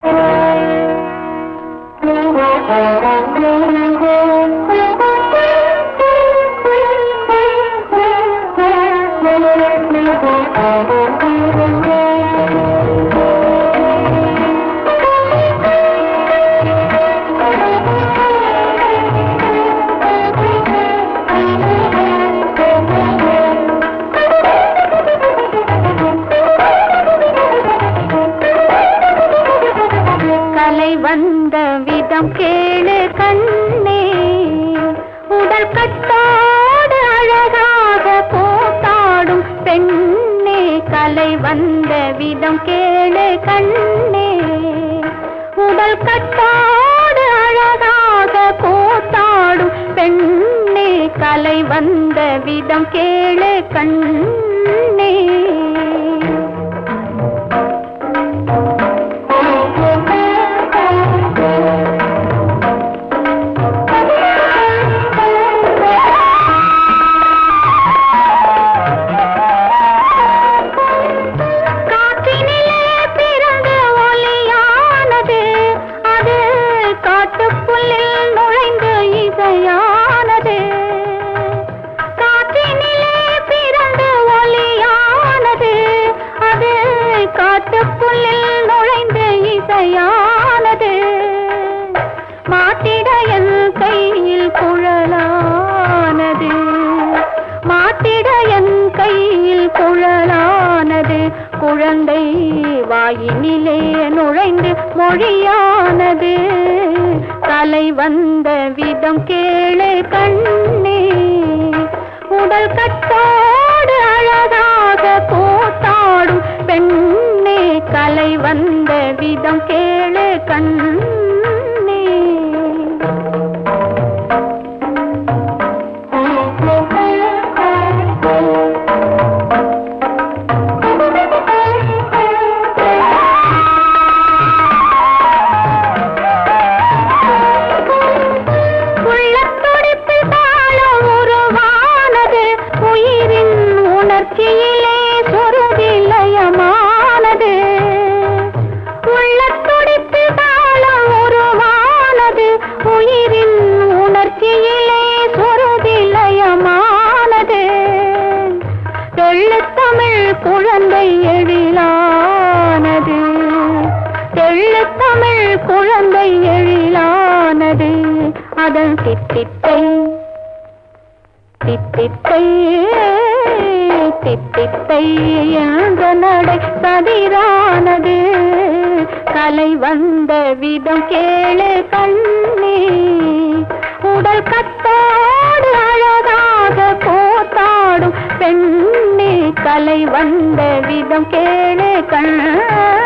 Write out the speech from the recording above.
வந்த விதம் கேளு கண்ணே, உடல் கட்டோடு அழகாக கூத்தாடும் பெண்ணே. கலை வந்த விதம் கேளு கண்ணே, உடல் கட்டோடு அழகாக கூத்தாடும் பெண்ணே. கலை வந்த விதம் கேளு கண்ணே. மாட்டிட என் கையில் குழலானது, மாட்டிட என் கையில் குழலானது. குழந்தை வாயினிலே நுழைந்து மொழியானது. கலை வந்த விதம் கேளு கண்ணே, உடல் கட்டோடு அழகாக கூத்தாடும் பெண்ணே. கலை வந்த விதம் கேளு கண்ணே. தெள்ளுத்தமிழ் குழந்தை எழிலானது, தெள்ளுத்தமிழ் குழந்தை எழிலானது. அதன் தித்தித்தை தித்தித்தை தித்தித்தை என்ற நடை சதிரானது. கலை வந்த விதம் கேளு கண்ணே, உடல் கத்தோடு அழகாக கூத்தாடும் பெண்ணே. கலை வந்த விதம் கேளு கண்ணே.